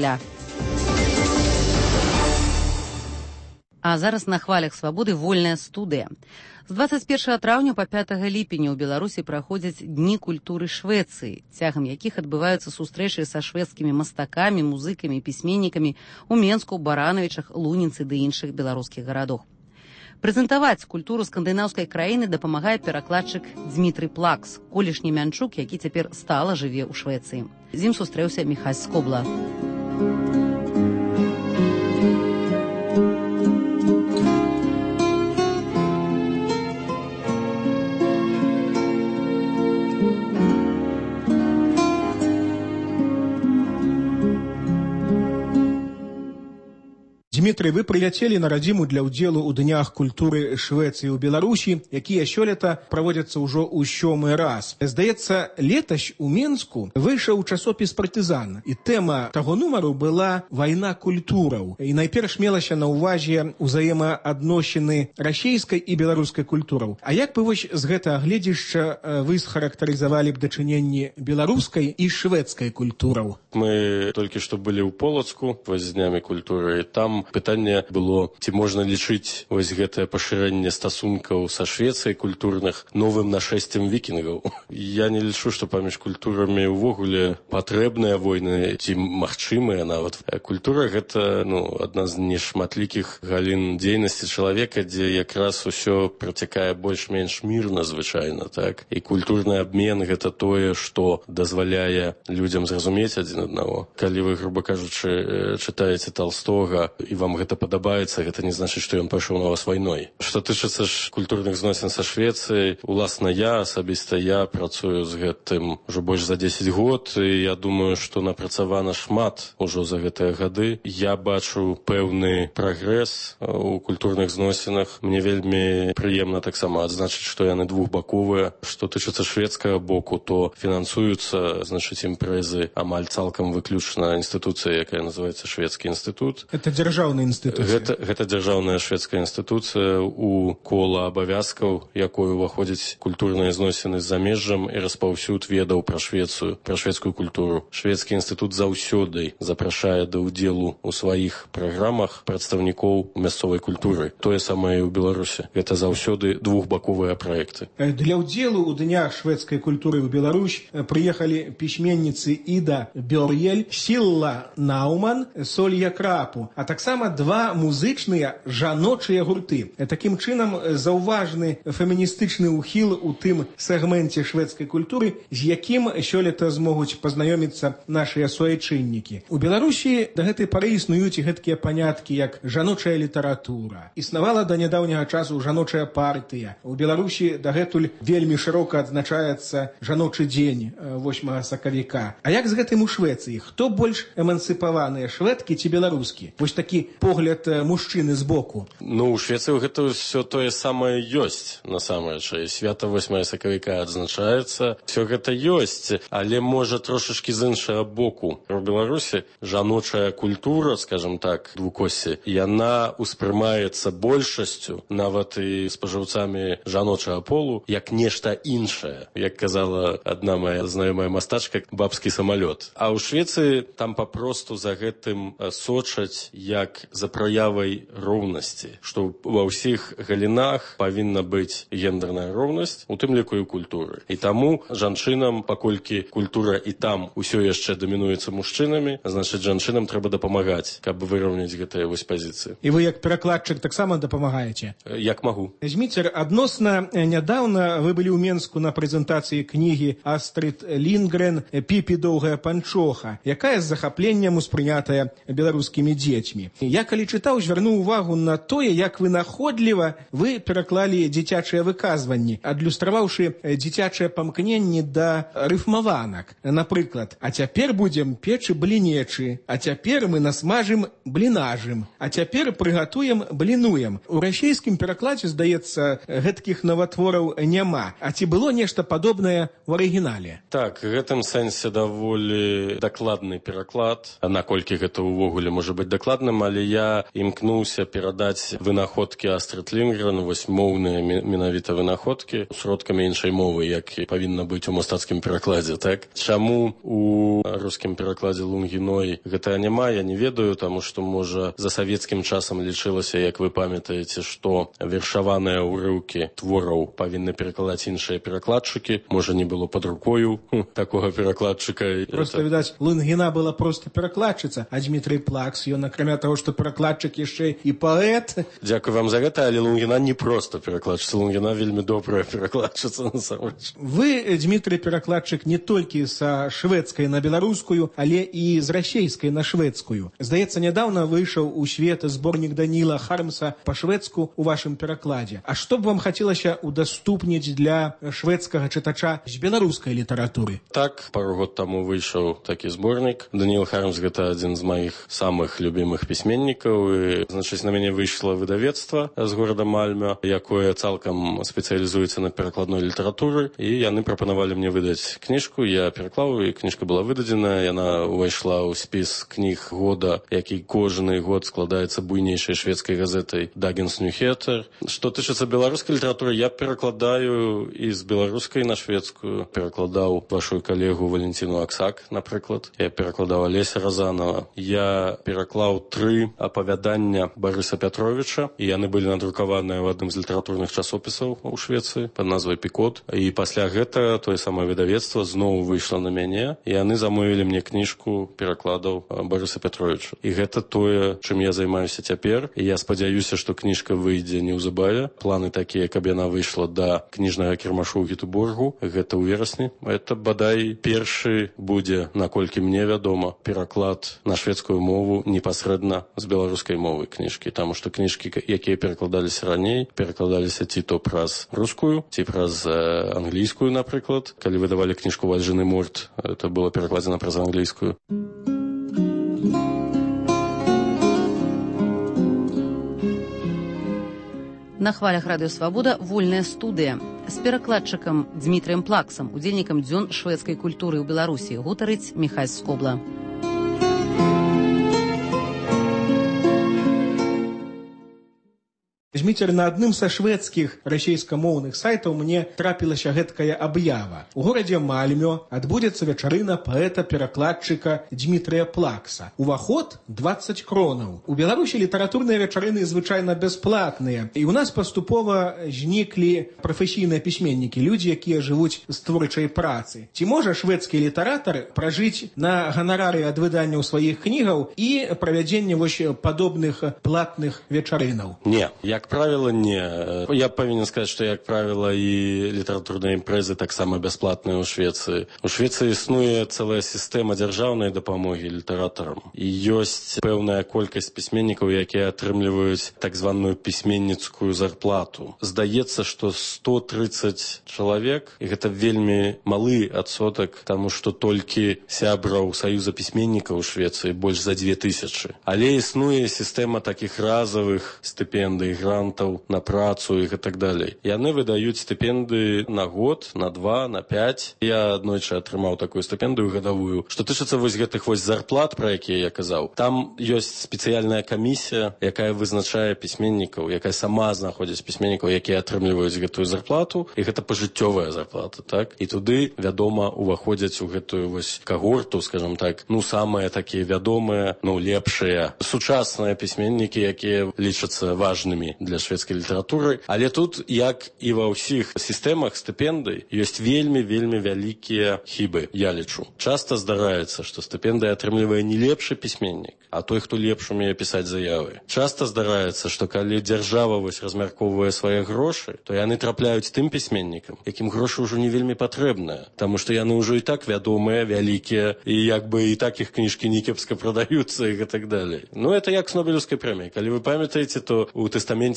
Кремля. А зараз на хвалях свабоды вольная студыя. З 21 траўня па 5 ліпеня ў Беларусі праходзяць Дні культуры Швецыі, цягам якіх адбываюцца сустрэчы са шведскімі мастакамі, музыкамі і пісьменнікамі ў Менску, Баранавічах, Луніцы ды іншых беларускіх гарадах. Прэзентаваць культуру скандынаўскай краіны дапамагае перакладчык Дзмітрый Плакс, колішні мянчук, які цяпер стала жыве ў Швецыі. З ім сустрэўся Міхась Скобла. Дмітрый, вы прыляцелі на радзіму для ўдзелу ў днях культуры Швецыі ў Беларусі, якія сёлета праводзяцца ўжо ў 7-й раз. Здаецца, летась у Менску выйшаў часопіс «Партызан», і тэма таго нумару была «Вайна культураў». І найперш мелася на ўвазе ўзаемаадносіны расійскай і беларускай культураў. А як бы вось з гэтага гледзішча вы схарактарызавалі б дачыненні беларускай і шведскай культураў? Мы толькі што былі ў Полацку з днямі культуры, і там пытанне было, ці можна лічыць вось гэтае пашырэнне стасункаў са Швецыяй культурных новым нашэсцем вікінгаў. Я не лічу, што паміж культурамі ўвогуле патрэбныя войны, ці магчымыя нават. Культура гэта адна з нешматлікіх галін дзейнасці чалавека, дзе якраз усё працякае больш-менш мірна звычайна, так? І культурны абмен гэта тое, што дазваляе людзям зразумець адзін аднаго. Калі вы, груба кажучы, чытаеце Талстога і вам гэта падабаецца, гэта не значыць, што ён пайшоў на вас вайной. Што тычыцца ж культурных зносін са Швецыяй, уласна асабіста я працую з гэтым ужо больш за 10 год, і я думаю, што напрацавана шмат ужо за гэтыя гады. Я бачу пэўны прагрэс у культурных зносінах. Мне вельмі прыемна таксама адзначыць, што яны двухбаковыя. Што тычыцца шведскага боку, то фінансуюцца, імпрэзы амаль цалкам выключна інстытуцыя, якая называецца Шведскі інстытут. Это дзяржаўная інстытуцыя. Гэта дзяржаўная шведская інстытуцыя, у кола абавязкаў, якой уваходзяць культурныя зносіны з замежжам і распаўсюд ведаў пра Швецыю, пра шведскую культуру. Шведскі інстытут заўсёды запрашае да ўдзелу ў сваіх праграмах прадстаўнікоў мясцовай культуры. Тое самае і ў Беларусі. Гэта заўсёды двухбаковыя праекты. Для ўдзелу ў днях шведскай культуры ў Беларусь прыехалі пісьменніцы Іда Бёр'ель, Сілла Науман, Солья Крапу, а таксама два музычныя жаночыя гурты. Такім чынам заўважны феміністычны ўхіл у тым сегменце шведскай культуры, з якім сёлета змогуць пазнаёміцца нашыя суайчыннікі. У Беларусі да гэтай пары існуюць гэткія паняткі, як жаночая літаратура. Існавала да нядаўняга часу жаночая партыя. У Беларусі дагэтуль вельмі шырока адзначаецца жаночы дзень 8 сакавіка. А як з гэтым у Швецыі? Хто больш эмансіпаваныя, шведкі ці беларускі? Вось такі погляд мужчыны збоку. У Швецыі гэта ўсё тое самае ёсць, насамрэч. Свята 8 сакавіка адзначаецца. Всё гэта ёсць, але можа трошачкі з іншага боку. У Беларусі жаночая культура, скажем так, двукоссі, яна ўспрымаецца большасцю, нават і спажыўцамі жаночага полу, як нешта іншае. Як казала адна моя знаёмая мастачка, бабскі самалёт. А ў Швецыі там папросту за гэтым сочаць як за праявай роўнасці, што ва ўсіх галінах павінна быць гендерная роўнасць, у тым ліку і культуры. І таму жанчынам, паколькі культура і там усё яшчэ дамінуецца мужчынамі, значыць, жанчынам трэба дапамагаць, каб выраўняць гэтыя вось пазіцыі. І вы як перакладчык таксама дапамагаеце? Як магу. Зміцер, адносна нядаўна вы былі ў Менску на прэзентацыі кнігі Астрид Лінгрен «Піпі доўгая панчоха», якая з захапленнем успрынятая беларускімі дзецьмі. Я, калі чытаў, звярнуў увагу на тое, як вынаходліва вы пераклалі дзіцячыя выказванні, адлюстраваўшы дзіцячыя памкненні да рыфмаванак. Напрыклад, а цяпер будзем печы блінечы, а цяпер мы насмажым блінажым, а цяпер прыгатуем блінуем. У расійскім перакладзе, здаецца, гэткіх наватвораў няма. А ці было нешта падобнае ў арыгінале? Так, в гэтым сэнсе даволі дакладны пераклад, наколькі гэта ўвогуле можа быць дакладным, але я імкнуўся перадаць вынаходкі Астрид Лінгрен, вось моўныя менавіта вынаходкі, сродкамі іншай мовы, як павінна быць у мастацкім перакладзе, так? Чаму у рускім перакладзе Лунгіной гэта няма, я не ведаю, таму што, можа, за савецкім часам лічылася, як вы памятаеце, што вершаваныя ўрыўкі твораў павінны перакладаць іншыя перакладчыкі, можа, не было пад рукою такога перакладчыка. Просто, відаць, Лунгіна была просто перакладчыца, а Дмітрый Плакс, ён, акрамя таго, што перакладчык, яшчэ і паэт. Дзякуй вам за гэта, але Лунгіна не проста перакладчыца, Лунгіна вельмі добрая перакладчыца, насамрэч. Вы, Дмітрый, перакладчык не толькі са шведскай на беларускую, але і з расейскай на шведскую. Здаецца, нядаўна выйшаў у свет зборнік Даніла Хармса па-шведску у вашым перакладзе. А што б вам хацелася удаступніць для шведскага чытача з беларускай літаратуры? Так, пару год таму выйшаў такі зборнік. Даніл Хармс — гэта адзін з маіх самых любімых пісьменнікаў, і, значыць, на мяне выйшла выдавецтва з горада Мальмё, якое цалкам спецыялізуецца на перакладной літаратуры, і яны прапанавалі мне выдаць кніжку, я пераклаў, і кніжка была выдадзена, яна ўвайшла ў спіс кніг года, які кожны год складаецца буйнейшай шведскай газетай Dagens Nyheter. Што тычыцца беларускай літаратуры, я перакладаю і з беларускай на шведскую, перакладаў вашу калегу Валентину Аксак, напрыклад, я перакладаў Алеся Разанова. Я пераклаў 3 апавядання Барыса Пятровича, і яны былі надрукаваныя ў адным з літаратурных часопісаў у Швецыі пад назвай «Пікот». І пасля гэта тое самае выдавецтва зноў выйшла на мяне, і яны замовілі мне кніжку перакладаў Барыса Пятровича. І гэта тое, чым я займаюся цяпер. І я спадзяюся, што кніжка выйдзе неўзабаве. Планы такія, каб яна выйшла да кніжнага кірмашу ў Гетеборгу. Гэта ў верасні. Это, бадай, першы будзе, наколькі мне вядома, пераклад на шведскую мову непасрэдна з беларускай мовы кніжкі. Таму што кніжкі, якія перакладаліся раней, перакладаліся ці то праз рускую, ці праз англійскую, напрыклад. Калі выдавалі кніжку «Вальжыны морт», это было перакладзена праз англійскую. На хвалях радыё «Свабода» вольная студыя. З перакладчыкам Дмітрыем Плаксам, удзельнікам дзён шведскай культуры ў Беларусі, гутарыць Міхась Скобла. Зміцер, на адным са шведскіх расейскамоўных сайтаў мне трапілася гэткая аб'ява. У горадзе Мальмё адбудзецца вячарына паэта-перакладчыка Дмітрыя Плакса. Уваход 20 кронаў. У Беларусі літаратурныя вячарыны звычайна бясплатныя. І ў нас паступова зніклі прафесійныя пісьменнікі, людзі, якія жывуць з творчай працы. Ці можа шведскі літаратар пражыць на ганарары ад выданняў сваіх кнігаў і правядзення вось падобных платных вячарынаў? Не, як правіла, не. Я павінен сказаць, што, як правіла, і літаратурныя імпрэзы таксама бясплатныя ў Швецыі. У Швецыі існуе цэлая сістэма дзяржаўнай дапамогі літаратарам. І ёсць пэўная колькасць пісьменнікаў, якія атрымліваюць так званую пісьменніцкую зарплату. Здаецца, што 130 чалавек, і гэта вельмі малы адсотак, таму што толькі сябраў Саюза пісьменнікаў у Швецыі больш за 2000. Але існуе сістэма такіх разавых стыпендый, грантаў на працу і так далей. Яны выдаюць стыпендыі на год, на 2, на 5. Я аднойчы атрымаў такую стыпендыю гадавую. Што тычыцца вось гэтых вось зарплат, пра якія я казаў, там ёсць спецыяльная камісія, якая вызначае пісьменнікаў, якая сама знаходзіць пісьменнікаў, якія атрымліваюць гэтую зарплату, і гэта пажыццёвая зарплата, так? І туды, вядома, уваходзяць у гэтую вось кагорту, скажам так, самыя такія вядомыя, лепшыя, сучасныя пісьменнікі, якія лічацца важнымі для шведскай літаратуры. Але тут, як і ва ўсіх сістэмах стыпендый, ёсць вельмі вялікія хібы, я лічу. Часта здараецца, што стыпендыі атрымлівае не лепшы пісьменнік, а той, хто лепш умее пісаць заявы. Часта здараецца, што калі дзяржава вось размяркоўвае свае грошы, то яны трапляюць тым пісьменнікам, якім грошы ўжо не вельмі патрэбныя, таму што яны ўжо і так вядомыя, вялікія, і як бы і так іх кніжкі некепска прадаюцца і так далей. Это як з Нобелеўскай прэміяй. Калі вы памятаеце, то у тэстаменце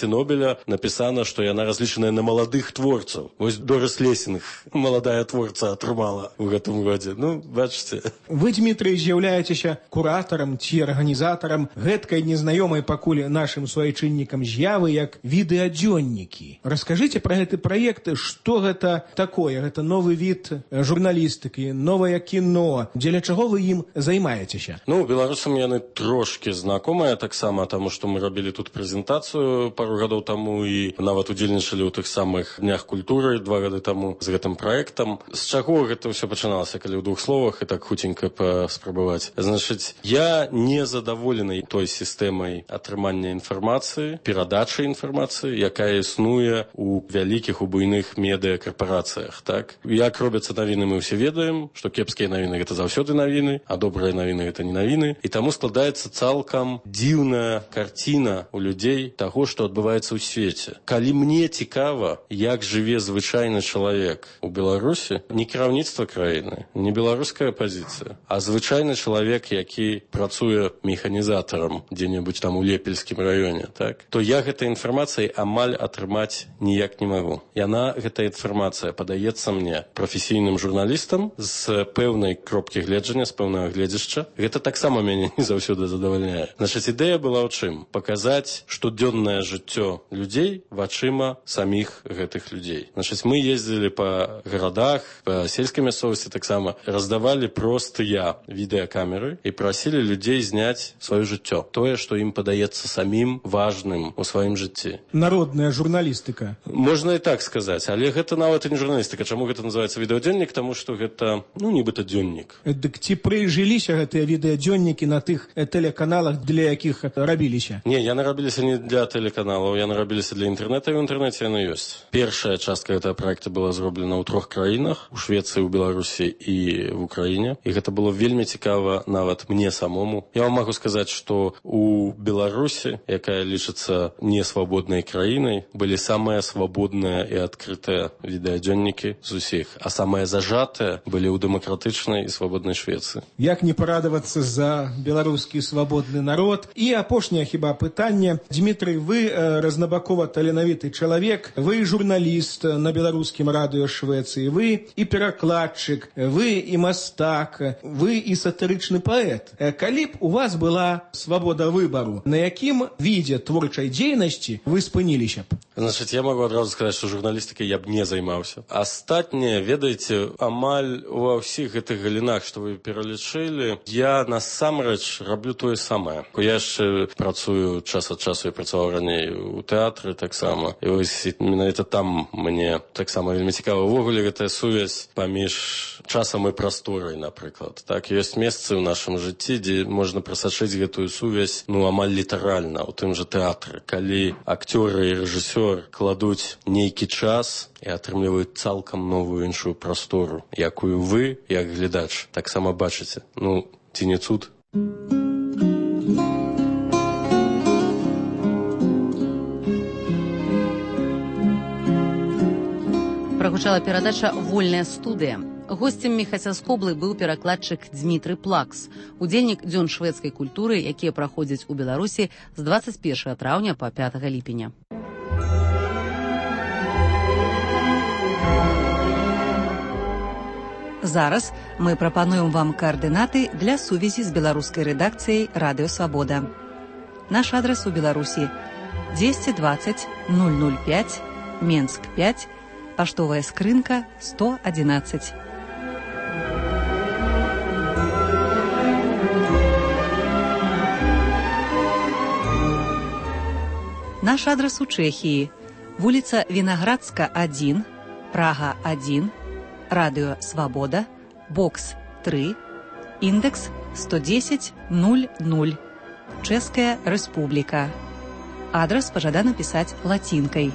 прэсе Нобеля напісана, што яна разлічаная на маладых творцаў. Вось Дорис Лессинг, маладая творца, атрымала ў гэтым годзе. Ну, бачыце. Вы, Дмітрый, з'яўляецеся куратарам ці арганізатарам гэткай незнаёмай пакуль нашым суайчыннікам з'явы, як відэадзённікі. Раскажыце пра гэты праект, што гэта такое? Гэта новы від журналістыкі, новае кіно. Дзеля чаго вы ім займаецеся? Ну, беларусам яны трошки знакомыя таксама, таму што мы рабілі тут прэзентацыю пару гадоў таму і нават удзельнічалі ў тых самых днях культуры 2 гады таму з гэтым праектам. З чаго гэта ўсё пачыналася, калі ў 2 словах і так хуценька паспрабаваць? Значыць, я не задаволены той сістэмай атрымання інфармацыі, перадачы інфармацыі, якая існуе у вялікіх, у буйных медыакарпарацыях, так? Як робяцца навіны, мы ўсе ведаем, што кепскія навіны гэта заўсёды навіны, а добрыя навіны гэта не навіны, і таму складаецца цалкам дзіўная карціна у людзей таго, што адбываецца ў свеце. Калі мне цікава, як жыве звычайны чалавек у Беларусі, не кіраўніцтва краіны, не беларуская апазіцыя, а звычайны чалавек, які працуе механізатарам дзе-небудзь там у Лепельскім раёне, так, то я гэтай інфармацыяй амаль атрымаць ніяк не магу. Яна, гэтая інфармацыя, падаецца мне прафесійным журналістам з пэўнай кропкі гледжання, з пэўнага гледзяшча. Гэта таксама мяне не заўсёды задавальняе. Значыць, ідэя была ў чым? Паказаць штодзённае жыццё людзей вачыма саміх гэтых людзей. Значыць, мы ездзілі па гарадах, па сельскай мясцовасці таксама, раздавалі простыя відэакамеры і прасілі людзей зняць сваё жыццё. Тое, што ім падаецца самім важным у сваім жыцці. Народная журналістыка. Можна і так сказаць, але гэта нават і не журналістыка. Чаму гэта называецца відэадзённік? Таму што гэта, нібыта дзённік. Дык ці прыжыліся гэтыя відэадзённікі на тых тэлеканалах, для якіх рабіліся? Не, яны рабіліся не для тэлеканалаў, яны рабіліся для інтэрнэта, і ў інтэрнэце яны ёсць. Першая частка гэтага праекта была зроблена ў 3 краінах, у Швецыі, у Беларусі і в Украіне. І гэта было вельмі цікава нават мне самому. Я вам магу сказаць, што у Беларусі, якая лічыцца несвабоднай краінай, былі самыя свабодныя і адкрытыя відэадзённікі з усіх, а самыя зажатыя былі ў дэмакратычнай і свабоднай Швецыі. Як не парадавацца за беларускі свабодны народ? І апошняе хіба пытанне. Дмітрый, вы разнабакова таленавіты чалавек, вы журналіст на беларускім радыё Швецыі, вы і перакладчык, вы і мастак, вы і сатырычны паэт. Калі б у вас была свабода выбару, на якім відзе творчай дзейнасці вы спыніліся б? Значыць, я магу адразу сказаць, што журналістыкай я б не займаўся. Астатняе, ведаеце, амаль ва ўсіх гэтых галінах, што вы пералічылі, я насамрэч раблю тое самае. Я яшчэ працую час ад часу, я працаваў раней у тэатры таксама. І вось менавіта там мне таксама вельмі цікава. Увогуле гэтая сувязь паміж часам і прасторай, напрыклад. Так, ёсць месцы ў нашым жыцці, дзе можна прасачыць гэтую сувязь, амаль літаральна, у тым жа тэатры. Калі акцёры і рэжысёр кладуць нейкі час і атрымліваюць цалкам новую іншую прастору, якую вы, як глядач, таксама бачыце. Ці не цуд? Прагучала перадача «Вольная студыя». Госцем Міхася Скоблы быў перакладчык Дмітрый Плакс, удзельнік дзён шведскай культуры, якія праходзяць у Беларусі з 21 траўня па 5 ліпеня. Зараз мы прапануем вам координаты для сувязі з беларускай рэдакцыяй «Радыё Свабода». Наш адрес у Беларусі 220 005, Менск 5, паштовая скрынка 111. Наш адрес у Чэхіі. Вуліца Вінаградска, 1, Прага 1, Радыё Свабода, бокс 3, індекс 110 00, Чэшская Рэспубліка. Адрес пажадана пісаць лацінкай.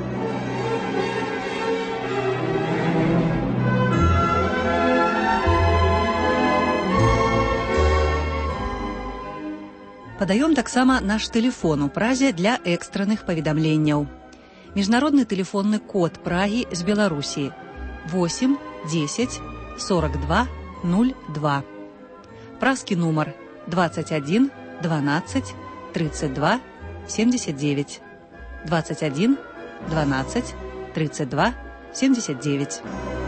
Падаём таксама наш тэлефон у Празе для экстранных паведамленняў. Міжнародны тэлефонны код Прагі з Беларусі 8 10 42 02. Празкі нумар 21 12 32 79. 21 12 32 79.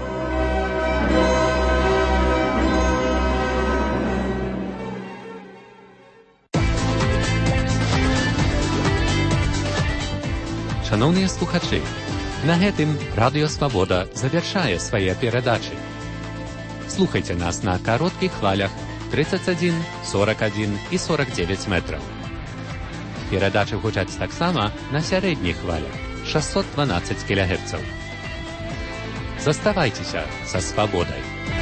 Шановні слухачі, на гэтым Радыё Свабода завяршае свае перадачы. Слухайце нас на кароткіх хвалях 31, 41 і 49 метраў. Перадачы гучаць таксама на сярэдніх хвалях 612 кГц. Заставайцеся са свабодай.